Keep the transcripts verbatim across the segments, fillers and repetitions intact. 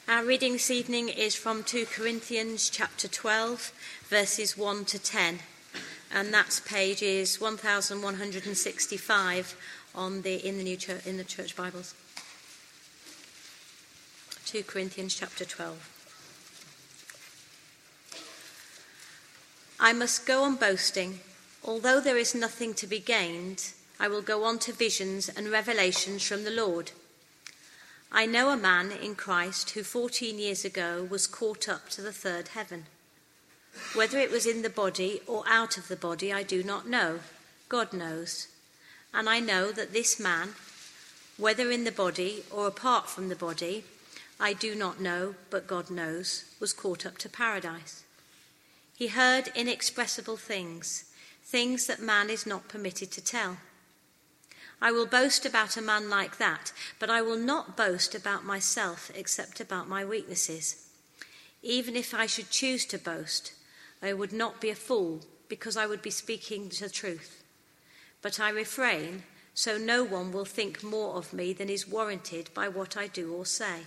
Our reading this evening is from Second Corinthians chapter twelve, verses one to ten, and that's pages one thousand one hundred sixty-five on the in the new church, in the church Bibles. Second Corinthians chapter twelve. I must go on boasting, although there is nothing to be gained. I will go on to visions and revelations from the Lord. I know a man in Christ who fourteen years ago was caught up to the third heaven. Whether it was in the body or out of the body, I do not know. God knows. And I know that this man, whether in the body or apart from the body, I do not know, but God knows, was caught up to paradise. He heard inexpressible things, things that man is not permitted to tell. I will boast about a man like that, but I will not boast about myself except about my weaknesses. Even if I should choose to boast, I would not be a fool, because I would be speaking the truth. But I refrain, so no one will think more of me than is warranted by what I do or say.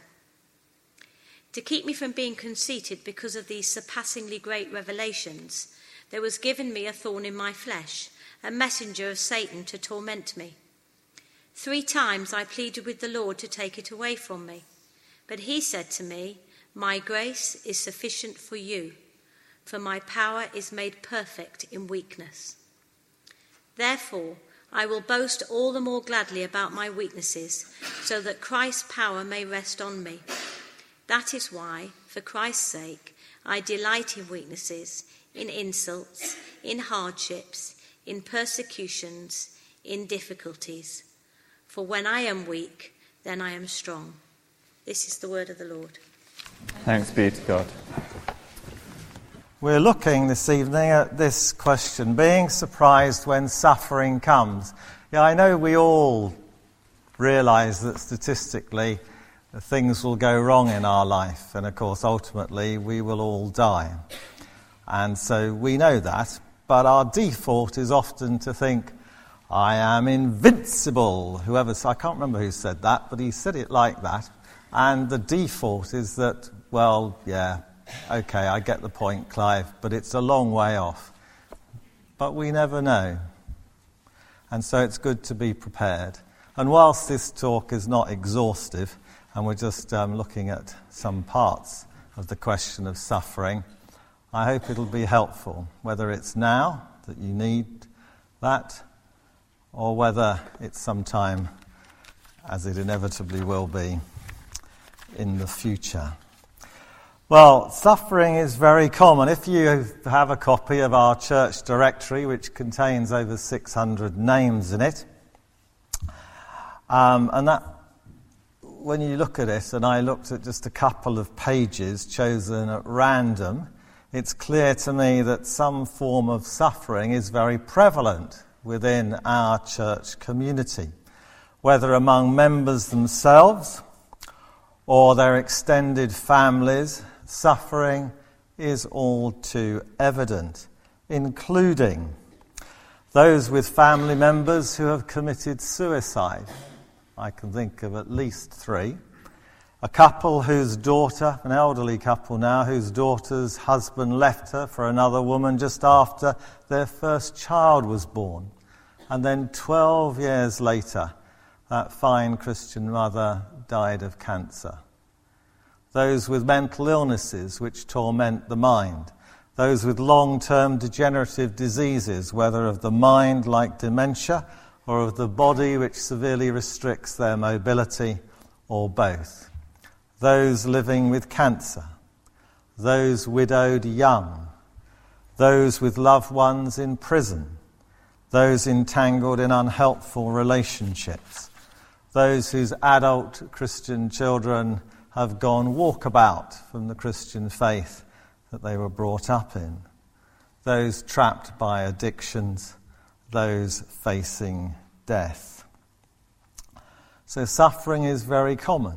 To keep me from being conceited because of these surpassingly great revelations, there was given me a thorn in my flesh, a messenger of Satan to torment me. Three times I pleaded with the Lord to take it away from me. But he said to me, "My grace is sufficient for you, for my power is made perfect in weakness." Therefore, I will boast all the more gladly about my weaknesses, so that Christ's power may rest on me. That is why, for Christ's sake, I delight in weaknesses, in insults, in hardships, in persecutions, in difficulties. For when I am weak, then I am strong. This is the word of the Lord. Thanks be to God. We're looking this evening at this question, being surprised when suffering comes. Yeah, I know we all realise that statistically things will go wrong in our life, and of course ultimately we will all die. And so we know that, but our default is often to think, I am invincible. Whoever, I can't remember who said that, but he said it like that. And the default is that, well, yeah, okay, I get the point, Clive, but it's a long way off. But we never know. And so it's good to be prepared. And whilst this talk is not exhaustive, and we're just um, looking at some parts of the question of suffering, I hope it'll be helpful, whether it's now that you need that, or whether it's sometime, as it inevitably will be, in the future. Well, suffering is very common. If you have a copy of our church directory, which contains over six hundred names in it, um, and that, when you look at it, and I looked at just a couple of pages chosen at random, it's clear to me that some form of suffering is very prevalent within our church community, whether among members themselves or their extended families. Suffering is all too evident, including those with family members who have committed suicide. I can think of at least three. A couple whose daughter, an elderly couple now, whose daughter's husband left her for another woman just after their first child was born. And then twelve years later, that fine Christian mother died of cancer. Those with mental illnesses which torment the mind. Those with long-term degenerative diseases, whether of the mind like dementia or of the body which severely restricts their mobility, or both. Those living with cancer. Those widowed young. Those with loved ones in prison. Those entangled in unhelpful relationships. Those whose adult Christian children have gone walkabout from the Christian faith that they were brought up in. Those trapped by addictions. Those facing death. So suffering is very common.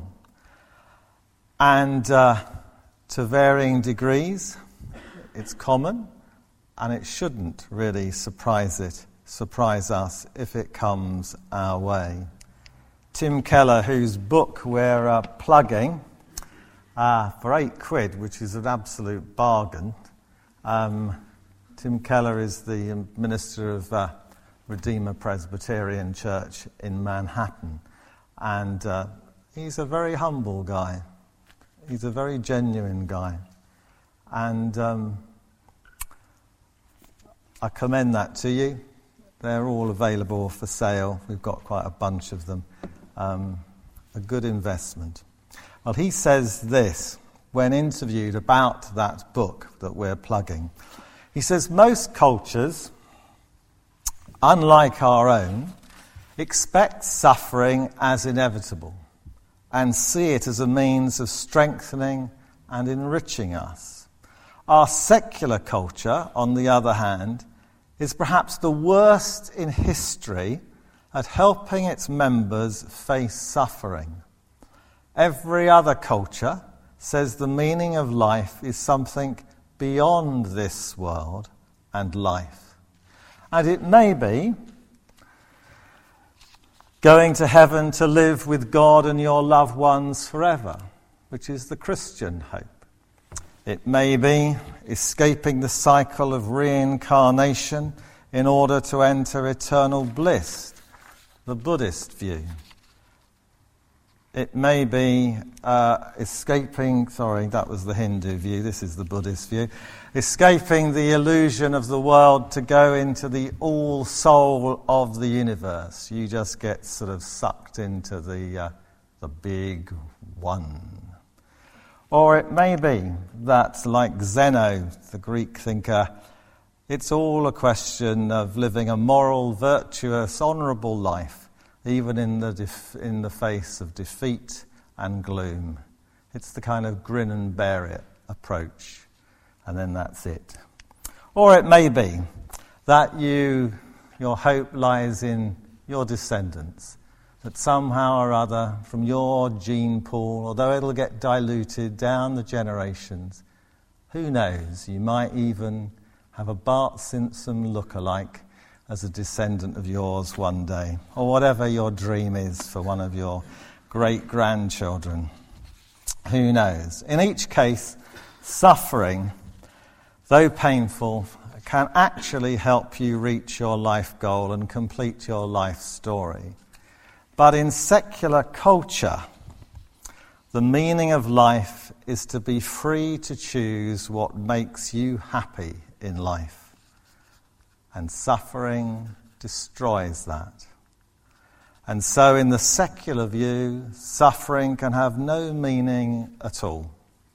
And uh, to varying degrees, it's common, and it shouldn't really surprise it. surprise us if it comes our way. Tim Keller, whose book we're uh, plugging, uh, for eight quid, which is an absolute bargain. Um, Tim Keller is the minister of uh, Redeemer Presbyterian Church in Manhattan, and uh, he's a very humble guy. He's a very genuine guy, and um, I commend that to you. They're all available for sale. We've got quite a bunch of them. Um, a good investment. Well, he says this when interviewed about that book that we're plugging. He says, most cultures, unlike our own, expect suffering as inevitable and see it as a means of strengthening and enriching us. Our secular culture, on the other hand, is perhaps the worst in history at helping its members face suffering. Every other culture says the meaning of life is something beyond this world and life. And it may be going to heaven to live with God and your loved ones forever, which is the Christian hope. It may be escaping the cycle of reincarnation in order to enter eternal bliss, the Buddhist view. It may be uh, escaping, sorry, that was the Hindu view, this is the Buddhist view, escaping the illusion of the world to go into the all-soul of the universe. You just get sort of sucked into the, uh, the big one. Or it may be that, like Zeno, the Greek thinker, it's all a question of living a moral, virtuous, honourable life, even in the def- in the face of defeat and gloom. It's the kind of grin and bear it approach, and then that's it. Or it may be that you, your hope lies in your descendants, that somehow or other, from your gene pool, although it'll get diluted down the generations, who knows, you might even have a Bart Simpson look-alike as a descendant of yours one day, or whatever your dream is for one of your great-grandchildren. Who knows? In each case, suffering, though painful, can actually help you reach your life goal and complete your life story. But in secular culture, the meaning of life is to be free to choose what makes you happy in life. And suffering destroys that. And so in the secular view, suffering can have no meaning at all.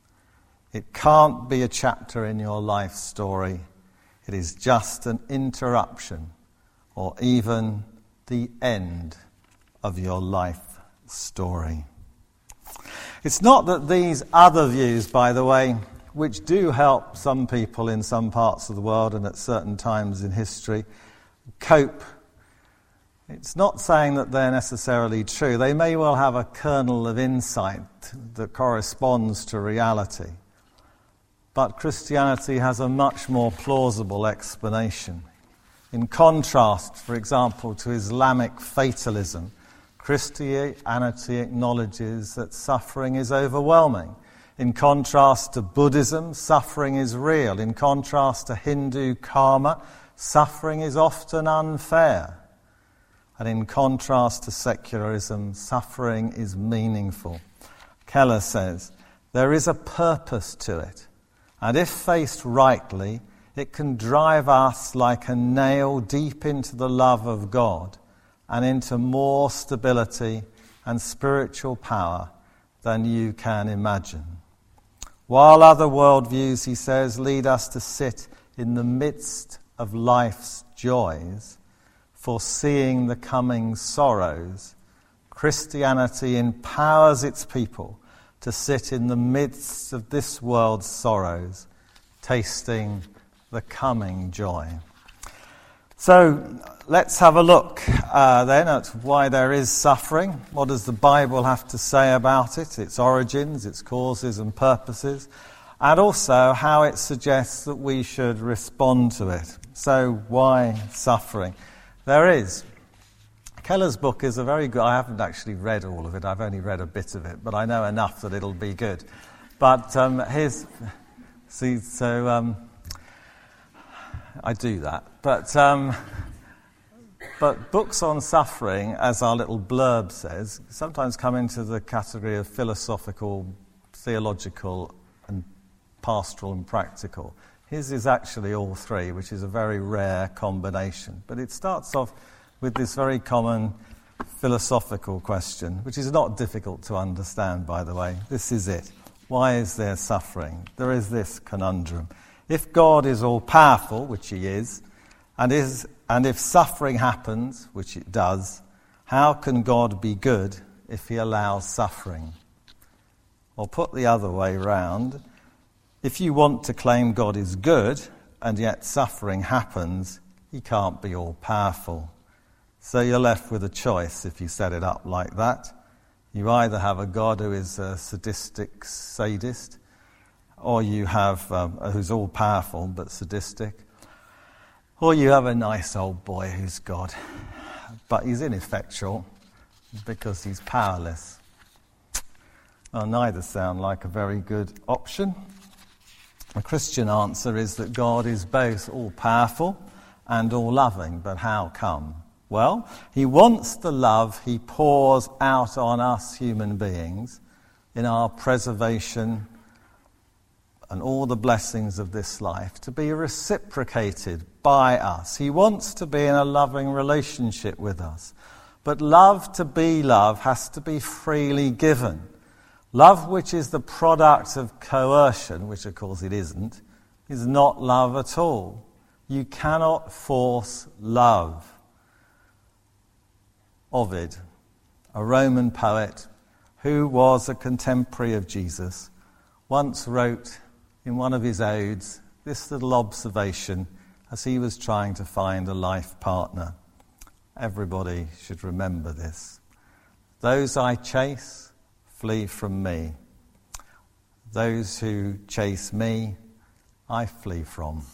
It can't be a chapter in your life story. It is just an interruption or even the end of your life story. It's not that these other views, by the way, which do help some people in some parts of the world and at certain times in history, cope. It's not saying that they're necessarily true. They may well have a kernel of insight that corresponds to reality. But Christianity has a much more plausible explanation. In contrast, for example, to Islamic fatalism, Christianity acknowledges that suffering is overwhelming. In contrast to Buddhism, suffering is real. In contrast to Hindu karma, suffering is often unfair. And in contrast to secularism, suffering is meaningful. Keller says, there is a purpose to it. And if faced rightly, it can drive us like a nail deep into the love of God and into more stability and spiritual power than you can imagine. While other worldviews, he says, lead us to sit in the midst of life's joys, foreseeing the coming sorrows, Christianity empowers its people to sit in the midst of this world's sorrows, tasting the coming joy. So let's have a look uh, then at why there is suffering. What does the Bible have to say about it, its origins, its causes and purposes, and also how it suggests that we should respond to it. So why suffering? There is. Keller's book is a very good, I haven't actually read all of it, I've only read a bit of it, but I know enough that it'll be good. But um, here's, see, so um, I do that. But um, but books on suffering, as our little blurb says, sometimes come into the category of philosophical, theological, and pastoral and practical. His is actually all three, which is a very rare combination. But it starts off with this very common philosophical question, which is not difficult to understand, by the way. This is it. Why is there suffering? There is this conundrum. If God is all-powerful, which he is, and is, and if suffering happens, which it does, how can God be good if he allows suffering? Or put the other way round, if you want to claim God is good, and yet suffering happens, he can't be all-powerful. So you're left with a choice if you set it up like that. You either have a God who is a sadistic sadist, or you have um, who's all-powerful but sadistic, or you have a nice old boy who's God, but he's ineffectual because he's powerless. Well, neither sound like a very good option. The Christian answer is that God is both all-powerful and all-loving, but how come? Well, he wants the love he pours out on us human beings in our preservation and all the blessings of this life to be reciprocated by us. He wants to be in a loving relationship with us. But love to be love has to be freely given. Love which is the product of coercion, which of course it isn't, is not love at all. You cannot force love. Ovid, a Roman poet who was a contemporary of Jesus, once wrote in one of his odes this little observation as he was trying to find a life partner. Everybody should remember this. Those I chase flee from me. Those who chase me, I flee from.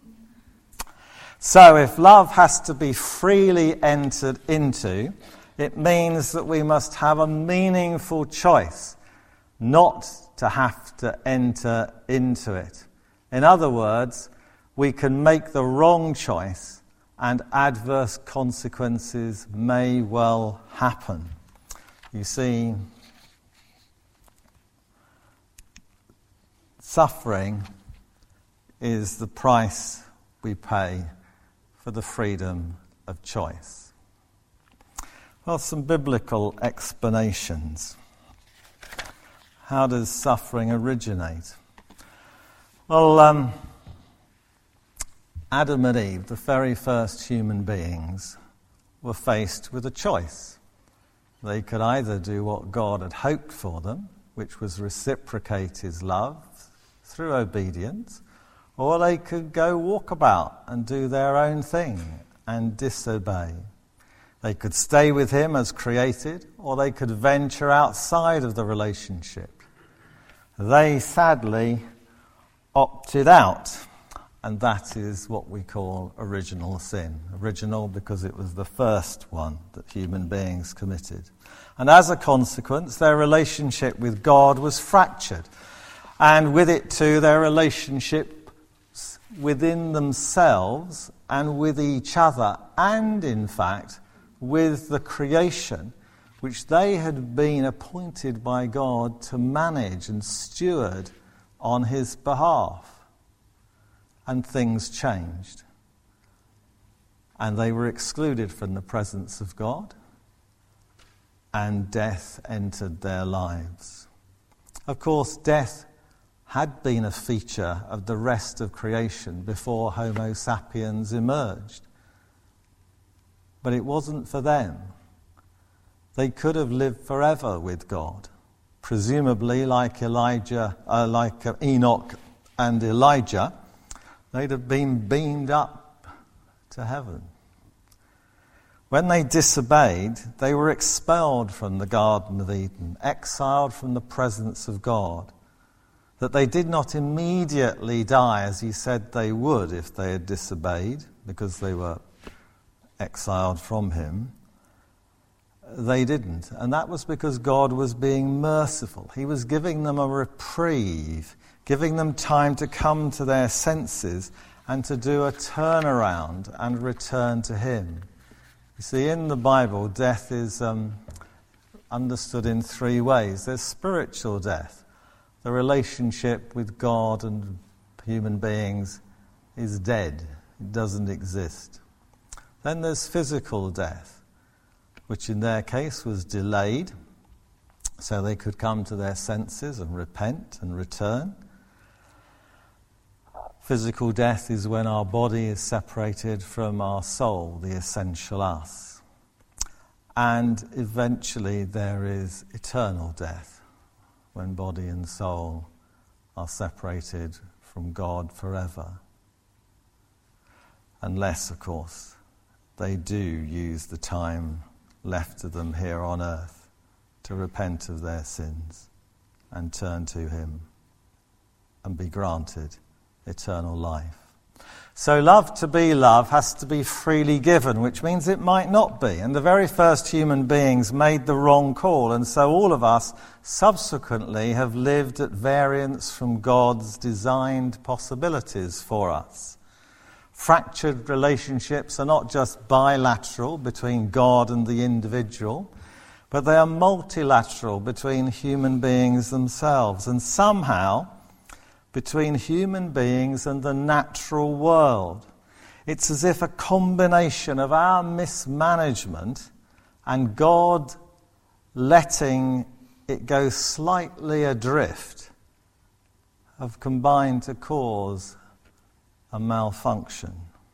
So if love has to be freely entered into, it means that we must have a meaningful choice, not to have to enter into it. In other words, we can make the wrong choice and adverse consequences may well happen. You see, suffering is the price we pay for the freedom of choice. Well, some biblical explanations. How does suffering originate? Well, um, Adam and Eve, the very first human beings, were faced with a choice. They could either do what God had hoped for them, which was reciprocate his love through obedience, or they could go walk about and do their own thing and disobey. They could stay with him as created, or they could venture outside of the relationship. They sadly opted out, and that is what we call original sin. Original because it was the first one that human beings committed. And as a consequence, their relationship with God was fractured. And with it too, their relationship within themselves and with each other, and in fact with the creation which they had been appointed by God to manage and steward on his behalf. And things changed. And they were excluded from the presence of God, and death entered their lives. Of course, death had been a feature of the rest of creation before Homo sapiens emerged. But it wasn't for them. They could have lived forever with God, presumably like Elijah, uh, like Enoch and Elijah. They'd have been beamed up to heaven. When they disobeyed, they were expelled from the Garden of Eden, exiled from the presence of God. That they did not immediately die as he said they would if they had disobeyed, because they were exiled from him. they didn't. And that was because God was being merciful. He was giving them a reprieve, giving them time to come to their senses and to do a turnaround and return to him. You see, in the Bible, death is um, understood in three ways. There's spiritual death. The relationship with God and human beings is dead. It doesn't exist. Then there's physical death, which in their case was delayed, so they could come to their senses and repent and return. Physical death is when our body is separated from our soul, the essential us. And eventually there is eternal death, when body and soul are separated from God forever. Unless, of course, they do use the time left to them here on earth to repent of their sins and turn to him and be granted eternal life. So love to be love has to be freely given, which means it might not be. And the very first human beings made the wrong call, and so all of us subsequently have lived at variance from God's designed possibilities for us. Fractured relationships are not just bilateral between God and the individual, but they are multilateral between human beings themselves, and somehow between human beings and the natural world. It's as if a combination of our mismanagement and God letting it go slightly adrift have combined to cause a malfunction.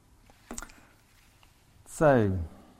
So,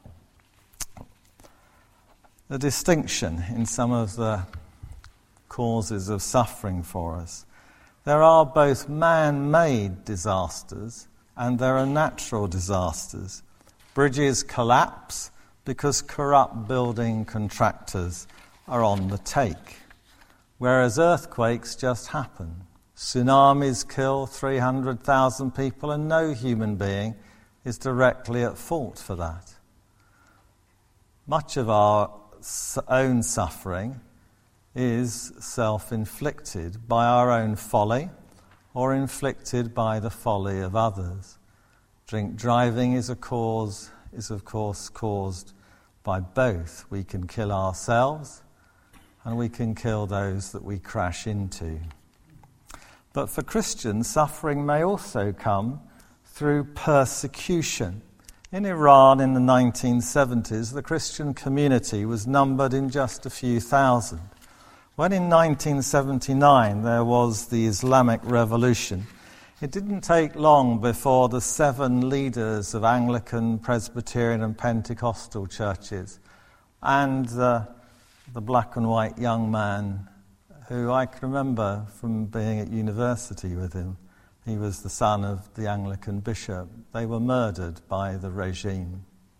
the distinction in some of the causes of suffering for us. There are both man-made disasters and there are natural disasters. Bridges collapse because corrupt building contractors are on the take, whereas earthquakes just happen. Tsunamis kill three hundred thousand people and no human being is directly at fault for that. Much of our own suffering is self-inflicted by our own folly or inflicted by the folly of others. Drink driving is a cause, is of course caused by both. We can kill ourselves and we can kill those that we crash into. But for Christians, suffering may also come through persecution. In Iran in the nineteen seventies, the Christian community was numbered in just a few thousand. When in nineteen seventy-nine there was the Islamic Revolution, it didn't take long before the seven leaders of Anglican, Presbyterian and Pentecostal churches and uh, the black and white young man who I can remember from being at university with him, he was the son of the Anglican bishop, they were murdered by the regime.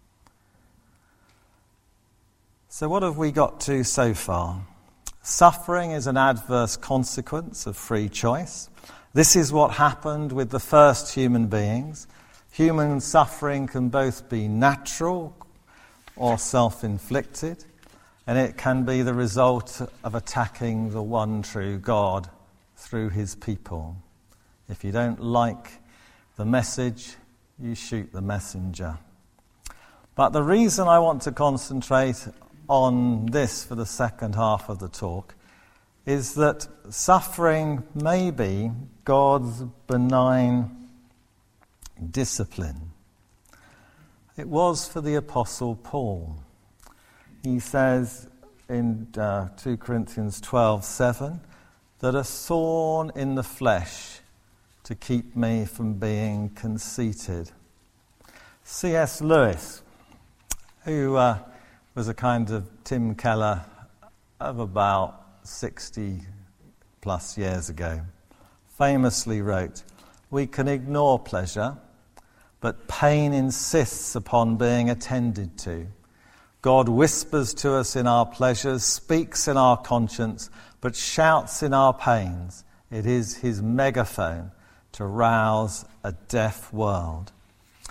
So what have we got to so far? Suffering is an adverse consequence of free choice. This is what happened with the first human beings. Human suffering can both be natural or self-inflicted, and it can be the result of attacking the one true God through his people. If you don't like the message, you shoot the messenger. But the reason I want to concentrate on this for the second half of the talk is that suffering may be God's benign discipline. It was for the Apostle Paul. He says in uh, two Corinthians twelve seven that a thorn in the flesh to keep me from being conceited. C S Lewis, who uh, was a kind of Tim Keller of about sixty plus years ago, famously wrote, "We can ignore pleasure, but pain insists upon being attended to. God whispers to us in our pleasures, speaks in our conscience, but shouts in our pains. It is his megaphone to rouse a deaf world."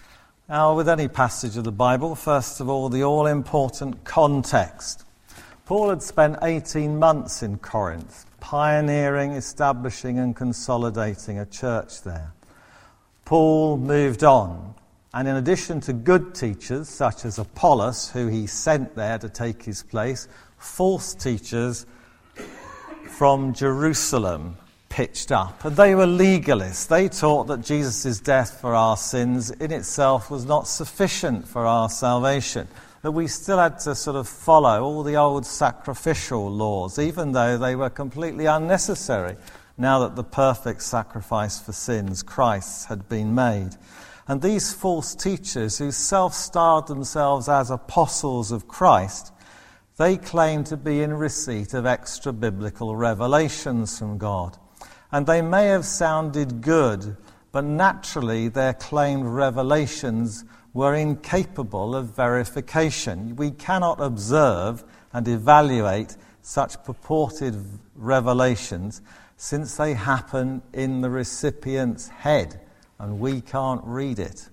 Now, with any passage of the Bible, first of all, the all-important context. Paul had spent eighteen months in Corinth, pioneering, establishing and consolidating a church there. Paul moved on, and in addition to good teachers such as Apollos, who he sent there to take his place, false teachers from Jerusalem pitched up. And they were legalists. They taught that Jesus' death for our sins in itself was not sufficient for our salvation, that we still had to sort of follow all the old sacrificial laws, even though they were completely unnecessary now that the perfect sacrifice for sins, Christ, had been made. And these false teachers, who self-styled themselves as apostles of Christ, they claimed to be in receipt of extra-biblical revelations from God. And they may have sounded good, but naturally their claimed revelations were incapable of verification. We cannot observe and evaluate such purported revelations since they happen in the recipient's head and we can't read it.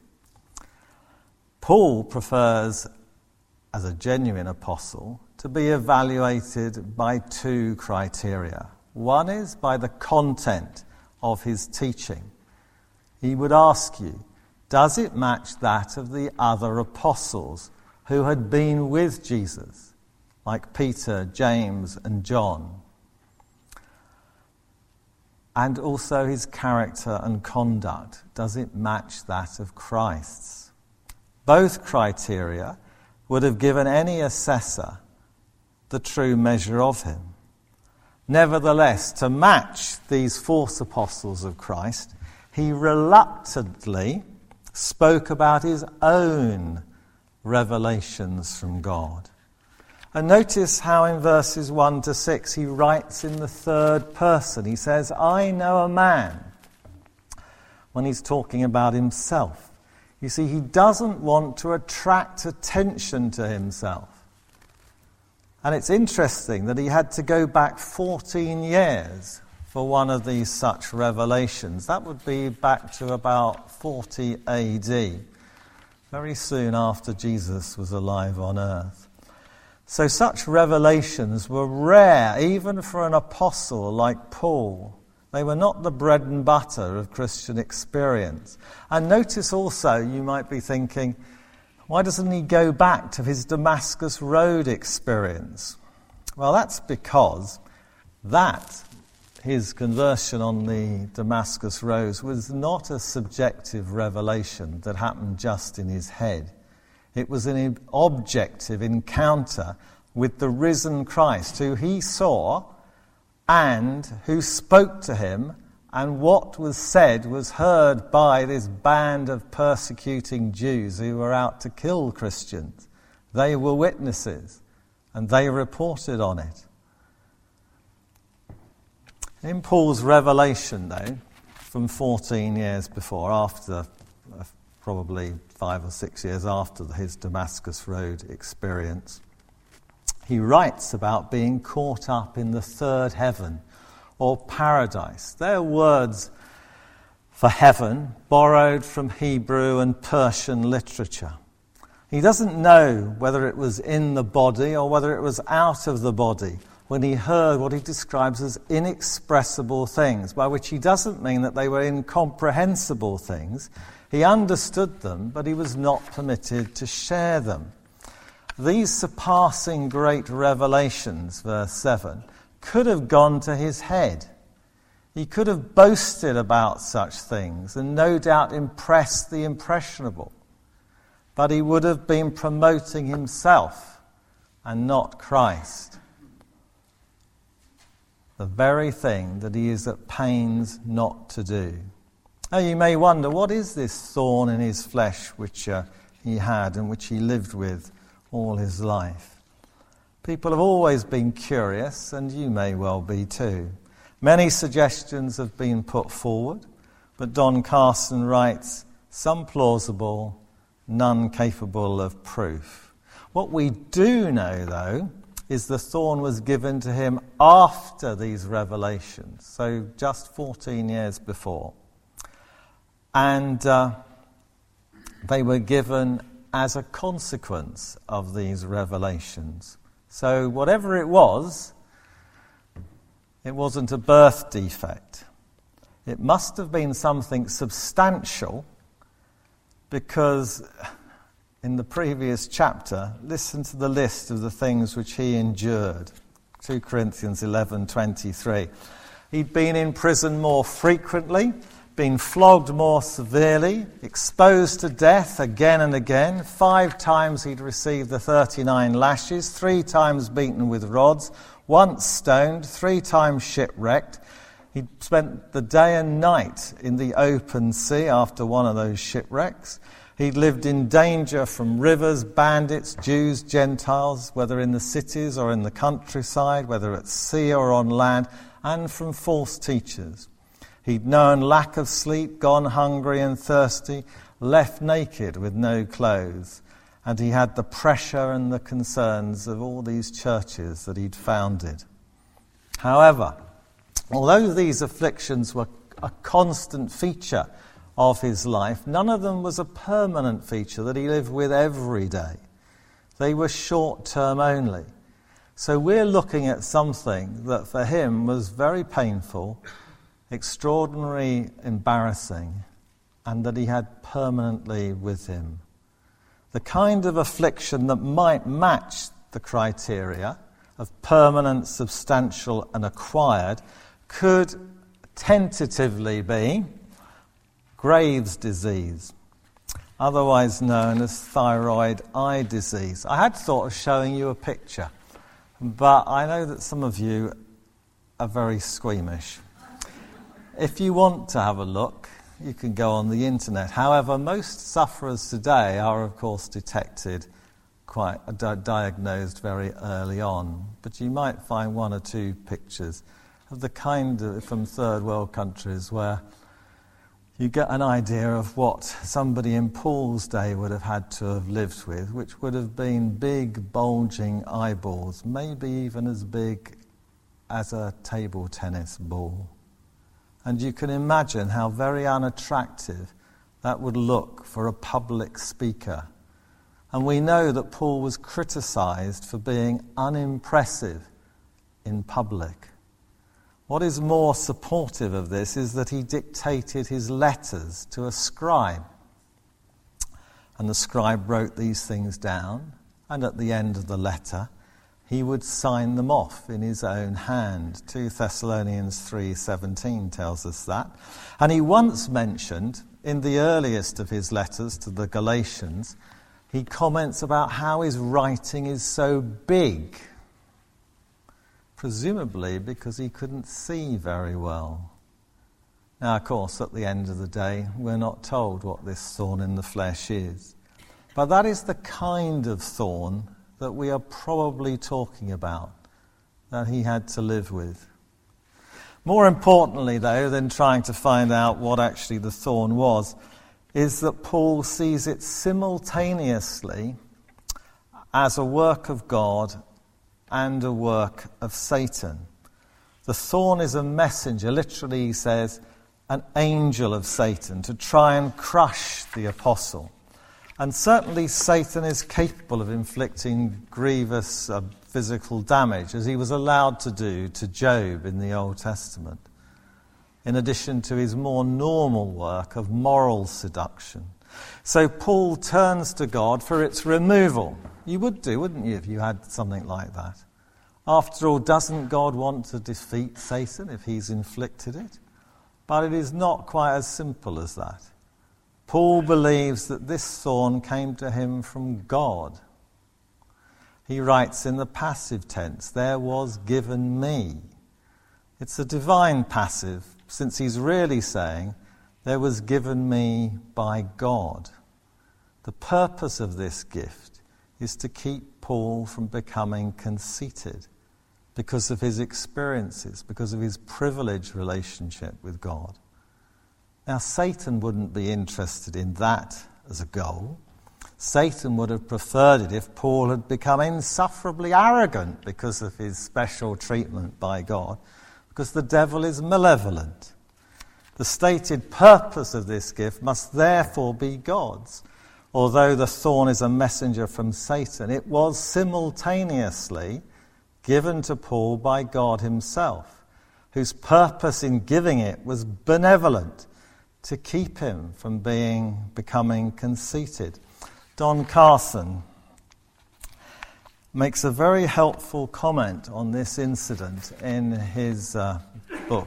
Paul prefers, as a genuine apostle, to be evaluated by two criteria. One is by the content of his teaching. He would ask you, does it match that of the other apostles who had been with Jesus, like Peter, James, and John? And also his character and conduct. Does it match that of Christ's? Both criteria would have given any assessor the true measure of him. Nevertheless, to match these false apostles of Christ, he reluctantly spoke about his own revelations from God. And notice how in verses one to six he writes in the third person. He says, I know a man, when he's talking about himself. You see, he doesn't want to attract attention to himself. And it's interesting that he had to go back fourteen years for one of these such revelations. That would be back to about forty A D, very soon after Jesus was alive on earth. So such revelations were rare, even for an apostle like Paul. They were not the bread and butter of Christian experience. And notice also, you might be thinking, why doesn't he go back to his Damascus Road experience? Well, that's because that, his conversion on the Damascus Road, was not a subjective revelation that happened just in his head. It was an objective encounter with the risen Christ, who he saw and who spoke to him, and what was said was heard by this band of persecuting Jews who were out to kill Christians. They were witnesses, and they reported on it. In Paul's revelation, though, from fourteen years before, after uh, probably five or six years after his Damascus Road experience, he writes about being caught up in the third heaven, or paradise. They're words for heaven borrowed from Hebrew and Persian literature. He doesn't know whether it was in the body or whether it was out of the body when he heard what he describes as inexpressible things, by which he doesn't mean that they were incomprehensible things. He understood them, but he was not permitted to share them. These surpassing great revelations, verse seven, could have gone to his head. He could have boasted about such things and no doubt impressed the impressionable. But he would have been promoting himself and not Christ. The very thing that he is at pains not to do. Now you may wonder, what is this thorn in his flesh which uh, he had and which he lived with all his life? People have always been curious, and you may well be too. Many suggestions have been put forward, but Don Carson writes, some plausible, none capable of proof. What we do know, though, is the thorn was given to him after these revelations, so just fourteen years before. And uh, They were given as a consequence of these revelations. So whatever it was, it wasn't a birth defect. It must have been something substantial, because in the previous chapter, listen to the list of the things which he endured. Second Corinthians eleven twenty-three. He'd been in prison more frequently, been flogged more severely, exposed to death again and again. Five times he'd received the thirty-nine lashes, three times beaten with rods, once stoned, three times shipwrecked. He'd spent the day and night in the open sea after one of those shipwrecks. He'd lived in danger from rivers, bandits, Jews, Gentiles, whether in the cities or in the countryside, whether at sea or on land, and from false teachers. He'd known lack of sleep, gone hungry and thirsty, left naked with no clothes. And he had the pressure and the concerns of all these churches that he'd founded. However, although these afflictions were a constant feature of his life, none of them was a permanent feature that he lived with every day. They were short-term only. So we're looking at something that for him was very painful, extraordinarily embarrassing, and that he had permanently with him. The kind of affliction that might match the criteria of permanent, substantial, and acquired could tentatively be Graves' disease, otherwise known as thyroid eye disease. I had thought of showing you a picture, but I know that some of you are very squeamish. If you want to have a look, you can go on the internet. However, most sufferers today are, of course, detected, quite uh, diagnosed very early on. But you might find one or two pictures of the kind of, from third world countries where you get an idea of what somebody in Paul's day would have had to have lived with, which would have been big, bulging eyeballs, maybe even as big as a table tennis ball. And you can imagine how very unattractive that would look for a public speaker. And we know that Paul was criticized for being unimpressive in public. What is more supportive of this is that he dictated his letters to a scribe. And the scribe wrote these things down, and at the end of the letter, he would sign them off in his own hand. Second Thessalonians three seventeen tells us that. And he once mentioned, in the earliest of his letters to the Galatians, he comments about how his writing is so big, presumably because he couldn't see very well. Now, of course, at the end of the day, we're not told what this thorn in the flesh is. But that is the kind of thorn that we are probably talking about, that he had to live with. More importantly, though, than trying to find out what actually the thorn was, is that Paul sees it simultaneously as a work of God and a work of Satan. The thorn is a messenger, literally he says, an angel of Satan, to try and crush the apostle. And certainly Satan is capable of inflicting grievous uh, physical damage, as he was allowed to do to Job in the Old Testament, in addition to his more normal work of moral seduction. So Paul turns to God for its removal. You would do, wouldn't you, if you had something like that? After all, doesn't God want to defeat Satan if he's inflicted it? But it is not quite as simple as that. Paul believes that this thorn came to him from God. He writes in the passive tense, there was given me. It's a divine passive, since he's really saying, there was given me by God. The purpose of this gift is to keep Paul from becoming conceited because of his experiences, because of his privileged relationship with God. Now, Satan wouldn't be interested in that as a goal. Satan would have preferred it if Paul had become insufferably arrogant because of his special treatment by God, because the devil is malevolent. The stated purpose of this gift must therefore be God's. although the thorn is a messenger from Satan, it was simultaneously given to Paul by God himself, whose purpose in giving it was benevolent, to keep him from being becoming conceited. Don Carson makes a very helpful comment on this incident in his uh, book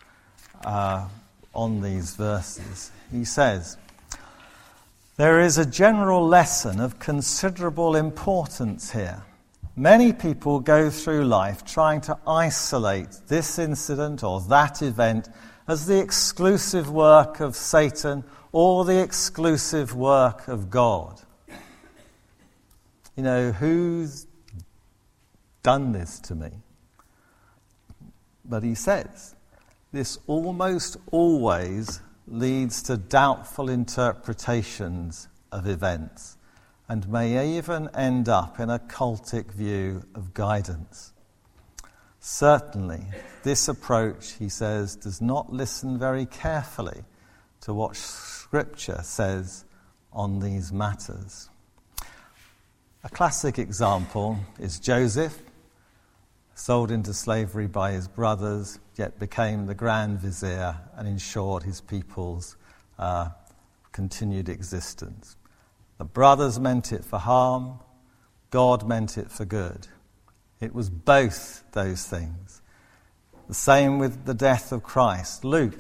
uh, on these verses. He says, "There is a general lesson of considerable importance here. Many people go through life trying to isolate this incident or that event as the exclusive work of Satan or the exclusive work of God. You know, who's done this to me?" But he says, this almost always leads to doubtful interpretations of events, and may even end up in a cultic view of guidance. Certainly, this approach, he says, does not listen very carefully to what Scripture says on these matters. A classic example is Joseph, sold into slavery by his brothers, yet became the Grand Vizier and ensured his people's uh, continued existence. The brothers meant it for harm, God meant it for good. It was both those things. The same with the death of Christ. Luke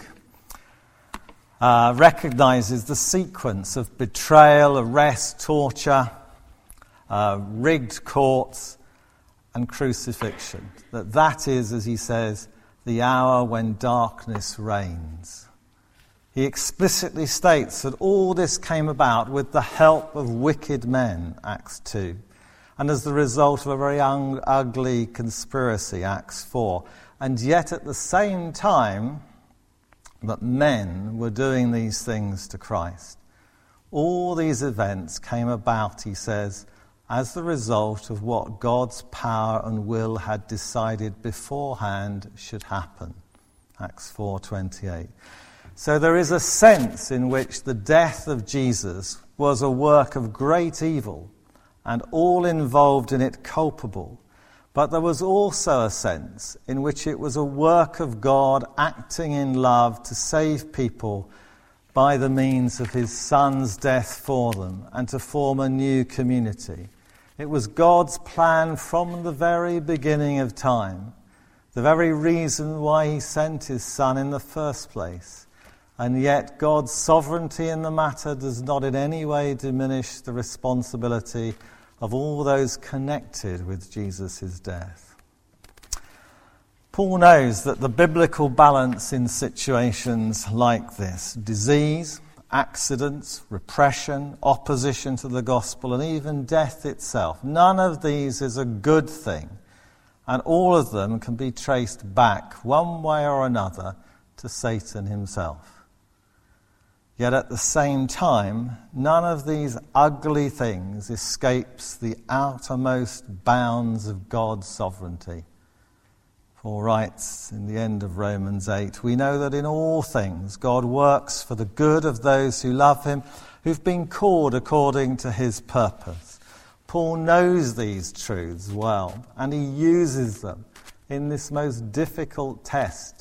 uh, recognizes the sequence of betrayal, arrest, torture, uh, rigged courts, and crucifixion. That that is, as he says, the hour when darkness reigns. He explicitly states that all this came about with the help of wicked men, Acts two, and as the result of a very un- ugly conspiracy, Acts four. And yet at the same time that men were doing these things to Christ, all these events came about, he says, as the result of what God's power and will had decided beforehand should happen. Acts four twenty-eight. So there is a sense in which the death of Jesus was a work of great evil and all involved in it culpable. But there was also a sense in which it was a work of God acting in love to save people by the means of his Son's death for them and to form a new community. It was God's plan from the very beginning of time, the very reason why he sent his Son in the first place. And yet God's sovereignty in the matter does not in any way diminish the responsibility of all those connected with Jesus' death. Paul knows that the biblical balance in situations like this, disease, accidents, repression, opposition to the gospel, and even death itself, none of these is a good thing, and all of them can be traced back one way or another to Satan himself. Yet at the same time, none of these ugly things escapes the outermost bounds of God's sovereignty. Paul writes in the end of Romans eight, "We know that in all things God works for the good of those who love him, who've been called according to his purpose." Paul knows these truths well, and he uses them in this most difficult test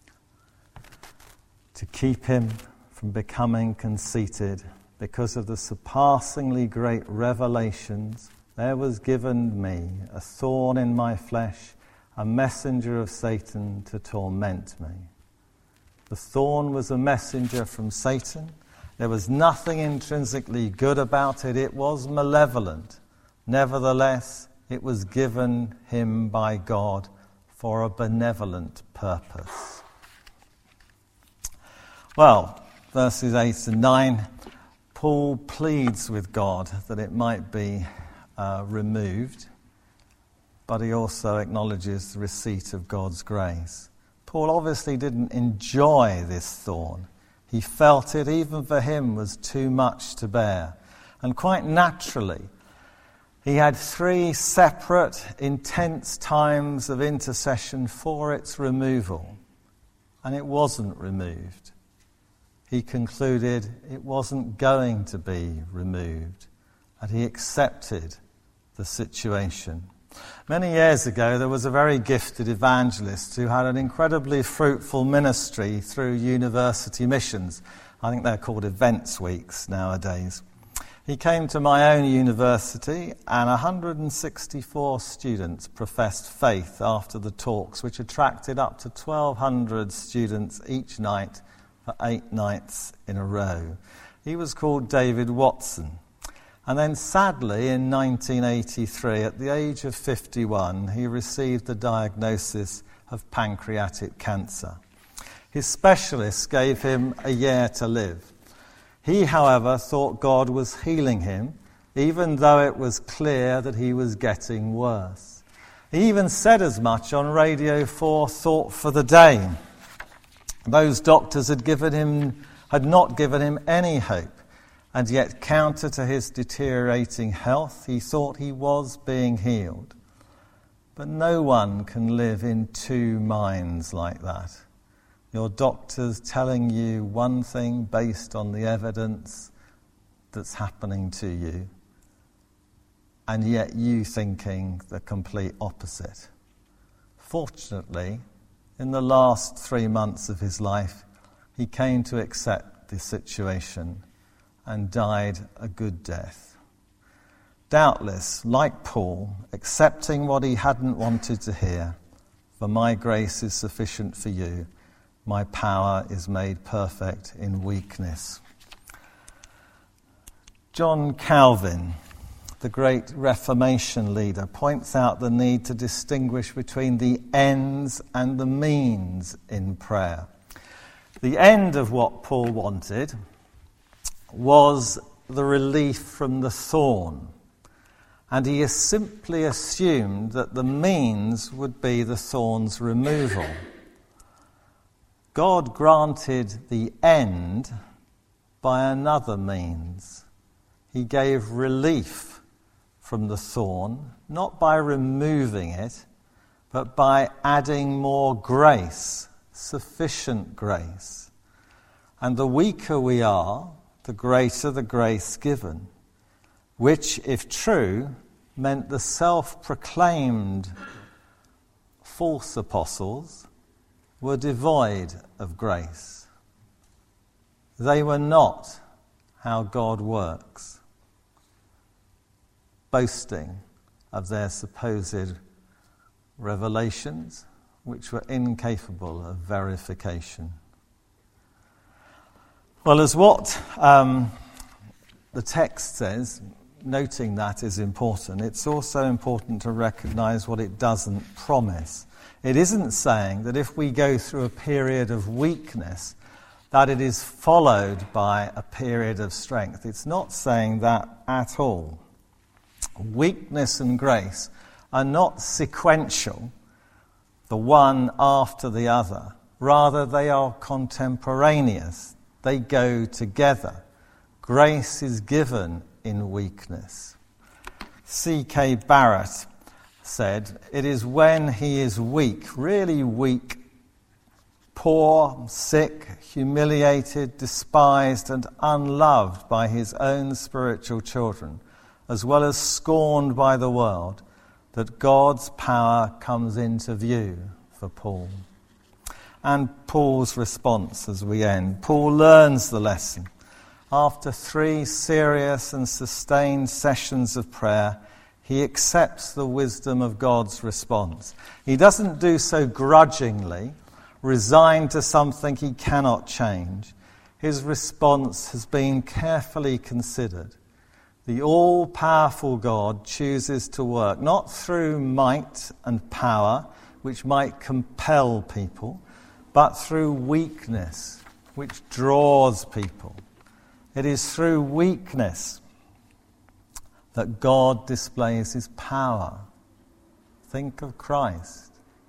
to keep him from becoming conceited. Because of the surpassingly great revelations, there was given me a thorn in my flesh, a messenger of Satan to torment me. The thorn was a messenger from Satan. There was nothing intrinsically good about it. It was malevolent. Nevertheless, it was given him by God for a benevolent purpose. Well, verses eight and nine, Paul pleads with God that it might be uh, removed, but he also acknowledges the receipt of God's grace. Paul obviously didn't enjoy this thorn. He felt it, even for him, was too much to bear. And quite naturally, he had three separate, intense times of intercession for its removal, and it wasn't removed. he concluded it wasn't going to be removed, and he accepted the situation. Many years ago, there was a very gifted evangelist who had an incredibly fruitful ministry through university missions. I think they're called events weeks nowadays. He came to my own university, and one hundred sixty-four students professed faith after the talks, which attracted up to twelve hundred students each night for eight nights in a row. He was called David Watson. And then sadly, in nineteen eighty-three, at the age of fifty-one, he received the diagnosis of pancreatic cancer. His specialists gave him a year to live. He, however, thought God was healing him, even though it was clear that he was getting worse. He even said as much on Radio four Thought for the Day. Those doctors had given him, had not given him any hope, and yet, counter to his deteriorating health, he thought he was being healed. But no one can live in two minds like that. Your doctor's telling you one thing based on the evidence that's happening to you, and yet you thinking the complete opposite. Fortunately, in the last three months of his life, he came to accept the situation and died a good death. Doubtless, like Paul, accepting what he hadn't wanted to hear, for my grace is sufficient for you, my power is made perfect in weakness. John Calvin, the great Reformation leader, points out the need to distinguish between the ends and the means in prayer. The end of what Paul wanted was the relief from the thorn, and he has simply assumed that the means would be the thorn's removal. God granted the end by another means. He gave relief from the thorn, not by removing it, but by adding more grace, sufficient grace. And the weaker we are, the greater the grace given, which, if true, meant the self-proclaimed false apostles were devoid of grace. They were not how God works, boasting of their supposed revelations, which were incapable of verification. Well, as what um, the text says, noting that is important, it's also important to recognise what it doesn't promise. It isn't saying that if we go through a period of weakness, that it is followed by a period of strength. It's not saying that at all. Weakness and grace are not sequential, the one after the other. Rather, they are contemporaneous. They go together. Grace is given in weakness. C K Barrett said, "It is when he is weak, really weak, poor, sick, humiliated, despised, and unloved by his own spiritual children, as well as scorned by the world, that God's power comes into view for Paul." And Paul's response as we end. Paul learns the lesson. After three serious and sustained sessions of prayer, he accepts the wisdom of God's response. He doesn't do so grudgingly, resigned to something he cannot change. His response has been carefully considered. The all-powerful God chooses to work, not through might and power, which might compel people, but through weakness, which draws people. It is through weakness that God displays his power. Think of Christ.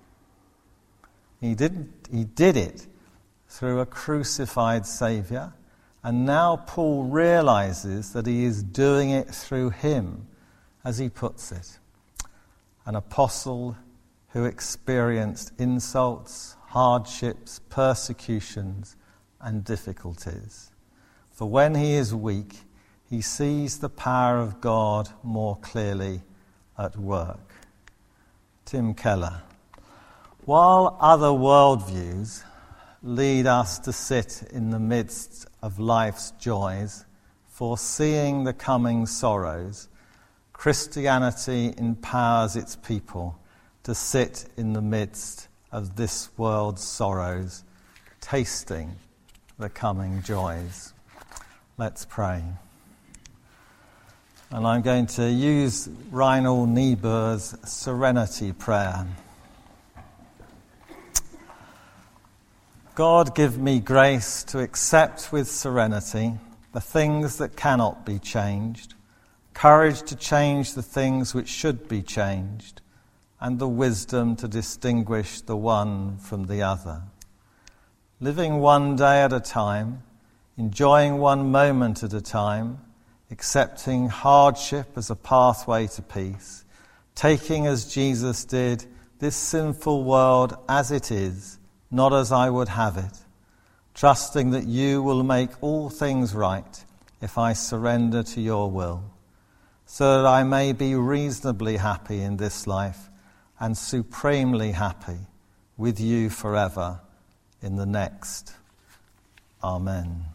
He didn't, he did it through a crucified Saviour, and now Paul realizes that he is doing it through him, as he puts it. An apostle who experienced insults, hardships, persecutions, and difficulties. For when he is weak, he sees the power of God more clearly at work. Tim Keller. While other worldviews lead us to sit in the midst of life's joys, foreseeing the coming sorrows, Christianity empowers its people to sit in the midst of this world's sorrows, tasting the coming joys. Let's pray. And I'm going to use Reinhold Niebuhr's Serenity Prayer. God, give me grace to accept with serenity the things that cannot be changed, courage to change the things which should be changed, and the wisdom to distinguish the one from the other. Living one day at a time, enjoying one moment at a time, accepting hardship as a pathway to peace, taking as Jesus did this sinful world as it is, not as I would have it, trusting that you will make all things right if I surrender to your will, so that I may be reasonably happy in this life and supremely happy with you forever in the next. Amen.